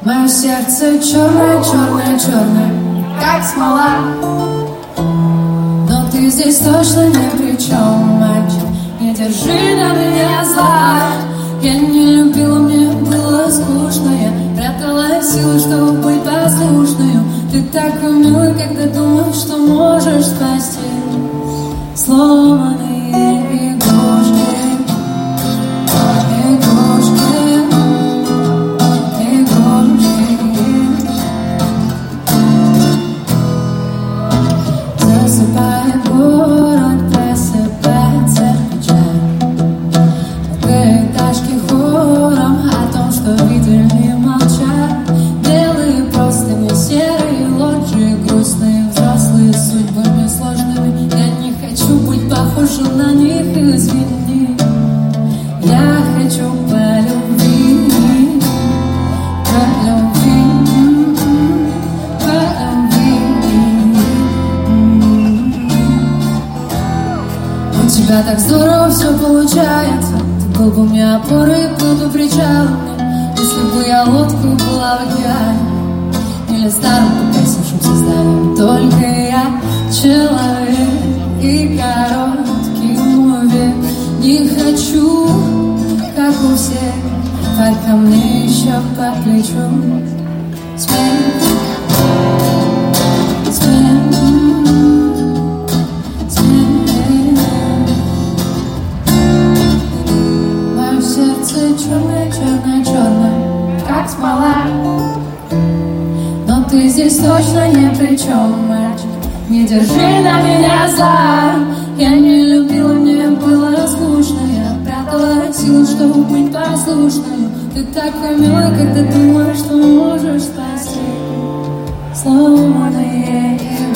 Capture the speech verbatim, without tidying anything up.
Мое сердце черное, черное, черное, как смола. Но ты здесь точно ни при чем, мальчик. Не держи на меня зла. Я не любила, мне было скучно. Я прятала силы, чтобы быть послушной. Ты такой милый, когда думаешь, что можешь спасти сломанные игрушки. Засыпает город, просыпается печаль. Многоэтажки хором о том, что видели, молчат. Белые простыни, серые лоджии, грустные взрослые с судьбами сложными. Я не хочу быть похожим на них, извини. Я хочу по любви, по любви. У тебя так здорово все получается. Ты был бы мне опорой, был бы причалом. Если бы я лодкой была в океане или старым покрасившим созданием. Только я человек и короткий мой век. Не хочу, как у всех, только мне еще по плечу. Смех, смех. Черная, черная, черная, как смола. Но ты здесь точно ни при чем, мальчик. Не держи на меня зла. Я не любила, мне было скучно. Я прятала силу, чтобы быть послушной. Ты такой милый, когда думаешь, что можешь спасти сломанные игрушки.